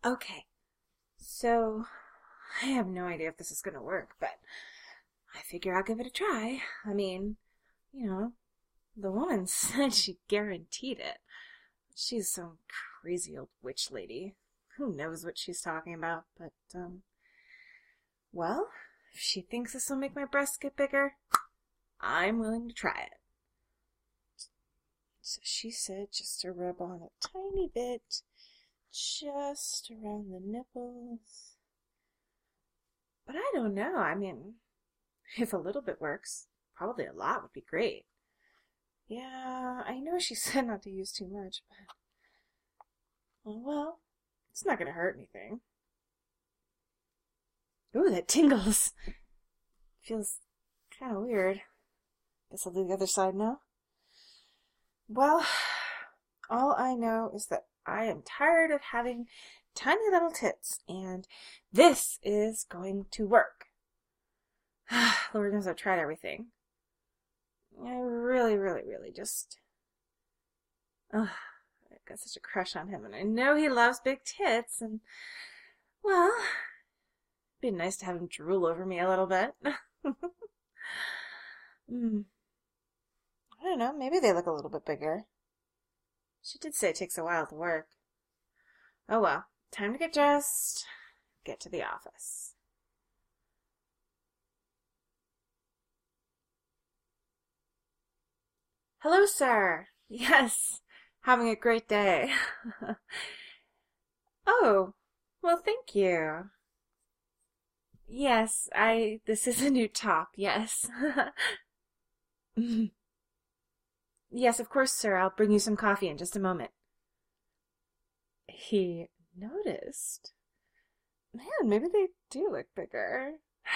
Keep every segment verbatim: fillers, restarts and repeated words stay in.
Okay, so I have no idea if this is going to work, but I figure I'll give it a try. I mean, you know, the woman said she guaranteed it. She's some crazy old witch lady. Who knows what she's talking about, but, um, well, if she thinks this will make my breasts get bigger, I'm willing to try it. So she said just to rub on a tiny bit, just around the nipples. But I don't know. I mean, if a little bit works, probably a lot would be great. Yeah, I know she said not to use too much, but... well, it's not going to hurt anything. Ooh, that tingles. Feels kind of weird. Guess I'll do the other side now. Well, all I know is that I am tired of having tiny little tits, and this is going to work. Lord knows I've tried everything. I really, really, really just... Ugh, I've got such a crush on him, and I know he loves big tits, and, well, it'd be nice to have him drool over me a little bit. mm. I don't know, maybe they look a little bit bigger. She did say it takes a while to work. Oh well, time to get dressed, get to the office. Hello, sir. Yes, having a great day. Oh, well, thank you. Yes, I, this is a new top, yes. Yes, of course, sir. I'll bring you some coffee in just a moment. He noticed. Man, maybe they do look bigger.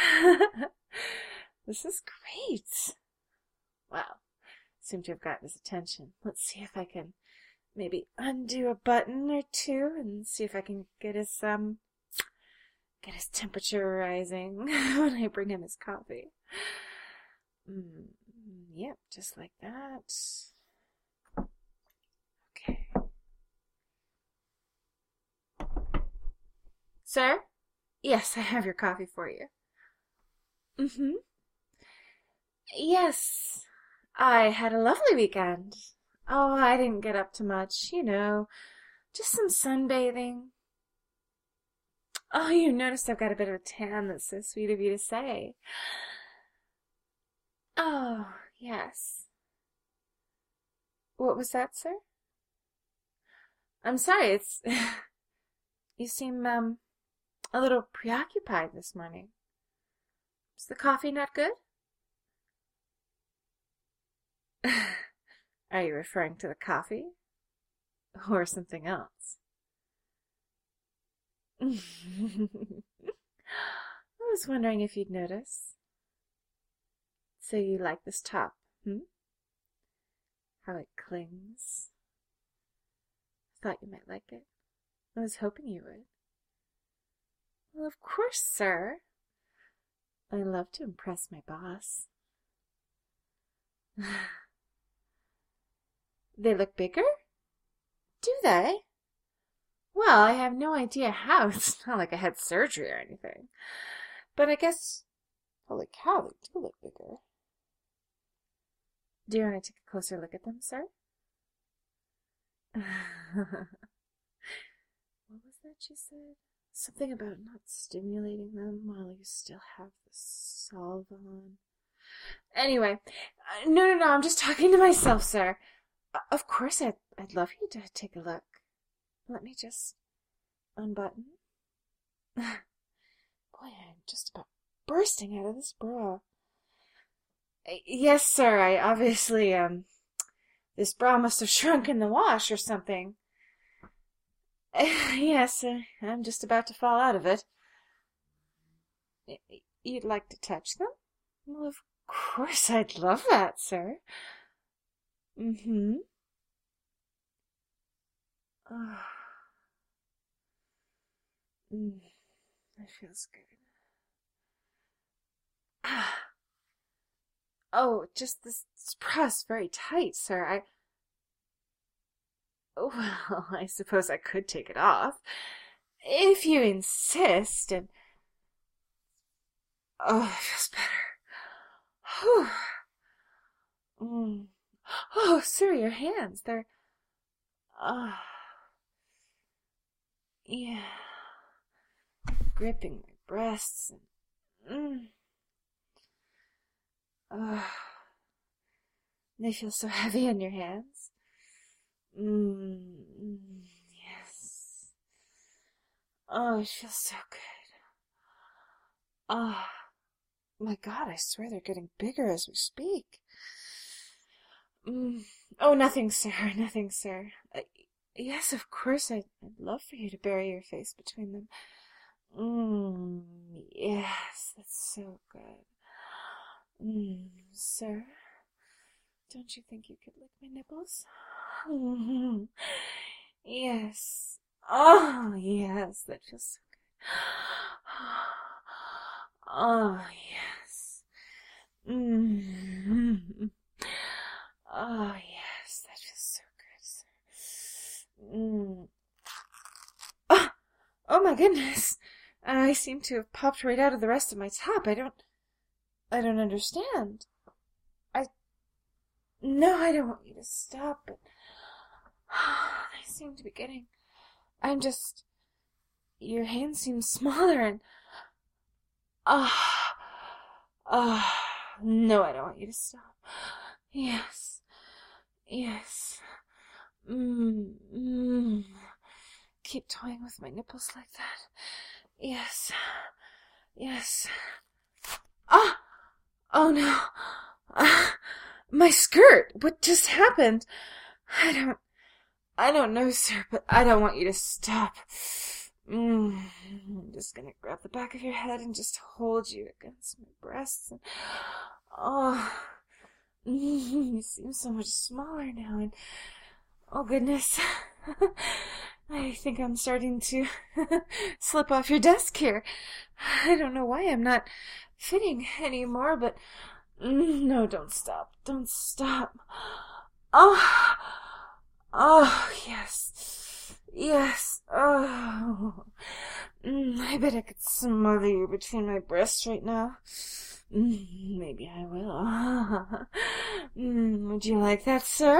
This is great. Wow. Seem to have gotten his attention. Let's see if I can maybe undo a button or two and see if I can get his, um, get his temperature rising when I bring him his coffee. Mm, yep, just like that. Okay. Sir? Yes, I have your coffee for you. Mm-hmm. Yes, I had a lovely weekend. Oh, I didn't get up to much, you know, just some sunbathing. Oh, you noticed I've got a bit of a tan. That's so sweet of you to say. Oh, yes. What was that, sir? I'm sorry, it's... You seem, um, a little preoccupied this morning. Is the coffee not good? Are you referring to the coffee? Or something else? I was wondering if you'd notice. So you like this top, hmm? How it clings. Thought you might like it. I was hoping you would. Well, of course, sir. I love to impress my boss. They look bigger? Do they? Well, I have no idea how. It's not like I had surgery or anything. But I guess... Holy cow, they do look bigger. Do you want to take a closer look at them, sir? What was that she said? Something about not stimulating them while you still have the salve on. Anyway, uh, no, no, no, I'm just talking to myself, sir. Uh, of course, I'd, I'd love you to take a look. Let me just unbutton. Boy, I'm just about bursting out of this bra. Uh, yes, sir, I obviously, um, this bra must have shrunk in the wash or something. Yes, uh, I'm just about to fall out of it. You'd like to touch them? Well, of course, I'd love that, sir. Mm-hmm. Oh. Mm, that feels good. Ah. Oh, just this, this bra's very tight, sir. I... Well, I suppose I could take it off. if you insist, and... Oh, it feels better. Whew. Mm. Oh, sir, your hands, they're... Ah... Yeah... gripping my breasts, and... Mm. Ah... They feel so heavy in your hands. Mm, yes. Oh, it feels so good. Ah, oh, my God, I swear they're getting bigger as we speak. Mm. Oh, nothing, sir, nothing, sir. Uh, yes, of course, I'd, I'd love for you to bury your face between them. Mm, yes, that's so good. Mm, sir? Don't you think you could lick my nipples? Mm-hmm. Yes. Oh, yes, that feels so good. Oh, yes. Mm-hmm. Oh, yes, that feels so good, sir. Mm. Oh, oh, my goodness. I seem to have popped right out of the rest of my top. I don't... I don't understand. No, I don't want you to stop, but they seem to be getting... I'm just... Your hands seem smaller, and... Ah... Ah... No, I don't want you to stop. Yes. Yes. Mmm... Mmm... Keep toying with my nipples like that. Yes. Yes. Ah! Oh, no. Ah... My skirt! What just happened? I don't... I don't know, sir, but I don't want you to stop. Mm, I'm just gonna grab the back of your head and just hold you against my breasts. And, oh... Mm, you seem so much smaller now, and... Oh, goodness. I think I'm starting to slip off your desk here. I don't know why I'm not fitting anymore, but... No, don't stop. Don't stop. Oh, oh, yes. Yes. Oh. Mm, I bet I could smother you between my breasts right now. Mm, maybe I will. Mm, would you like that, sir?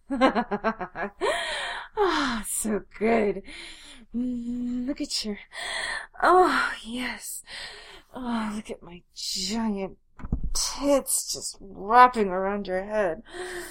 Oh, so good. Mm, look at your... Oh, yes. Oh, look at my giant tits just wrapping around your head.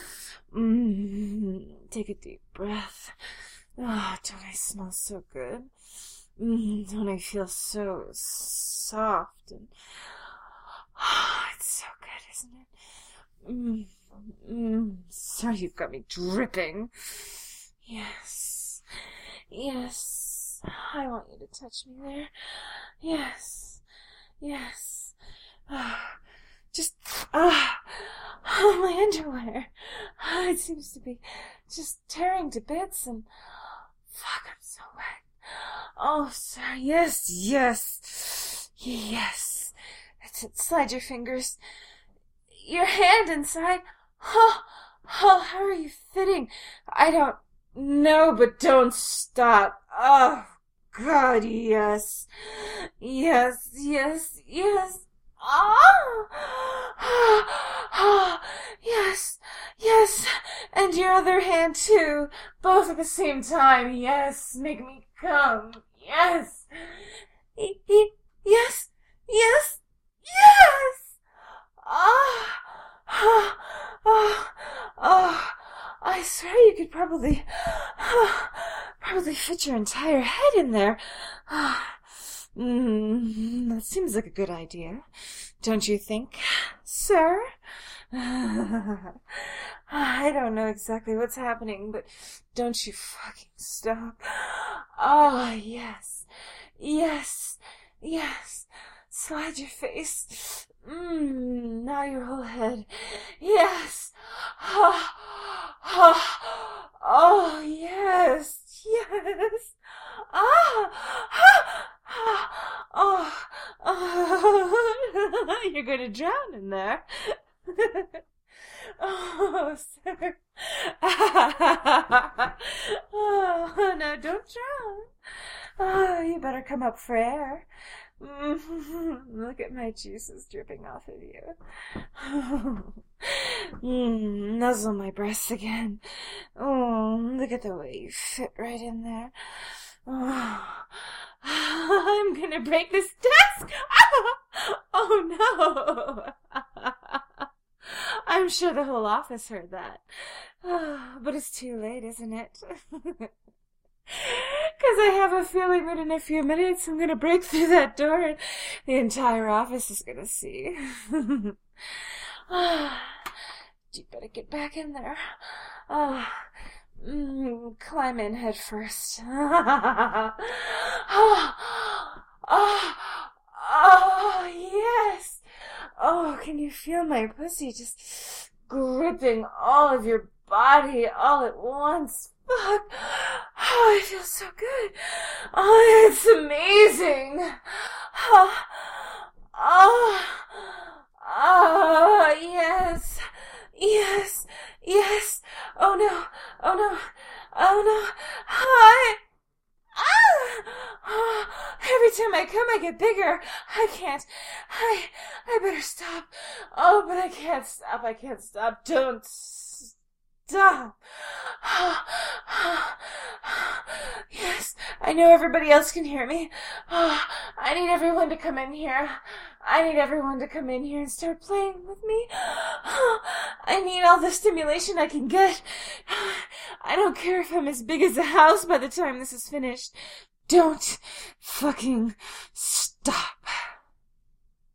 Mm, take a deep breath. Oh, don't I smell so good? Mm, don't I feel so soft? And oh, it's so good, isn't it? Mm, mm, sorry, you've got me dripping. Yes. Yes. I want you to touch me there. Yes. Yes. Oh. Just, ah, oh, my underwear. Oh, it seems to be just tearing to bits, and fuck, I'm so wet. Oh, sir, yes, yes, yes. That's it. Slide your fingers, your hand inside. Oh, oh, how are you fitting? I don't know, but don't stop. Oh, God, yes, yes, yes, yes. Oh, oh, yes, yes, and your other hand too, both at the same time. Yes, make me come. Yes, e- e- yes, yes, yes. Oh, oh, oh, oh, I swear you could probably, oh, probably fit your entire head in there. Oh. Mm, that seems like a good idea, don't you think, sir? I don't know exactly what's happening, but don't you fucking stop. Oh, yes, yes, yes. Slide your face. Mmm, now your whole head. Yes. Oh, oh, oh, yes, yes. Ah, ah. Oh, oh, you're going to drown in there. Oh, sir. Oh, no, don't drown. Oh, you you better come up for air. Look at my juices dripping off of you. mm, nuzzle my breasts again. Oh, look at the way you fit right in there. Oh, I'm gonna break this desk! Oh no! I'm sure the whole office heard that. But it's too late, isn't it? Because I have a feeling that in a few minutes I'm going to break through that door and the entire office is going to see. You better get back in there. Oh, mm, climb in head first. oh, oh, oh, yes. Oh, can you feel my pussy just gripping all of your body all at once? Fuck. Oh, I feel so good. Oh, it's amazing. Oh, oh, oh, yes, yes, yes. Oh no, oh no, oh no. Hi. Ah! Oh, every time I come, I get bigger. I can't. I, I better stop. Oh, but I can't stop. I can't stop. Don't stop. Yes, I know everybody else can hear me. Oh, I need everyone to come in here. I need everyone to come in here and start playing with me. Oh, I need all the stimulation I can get. I don't care if I'm as big as a house by the time this is finished. Don't fucking stop.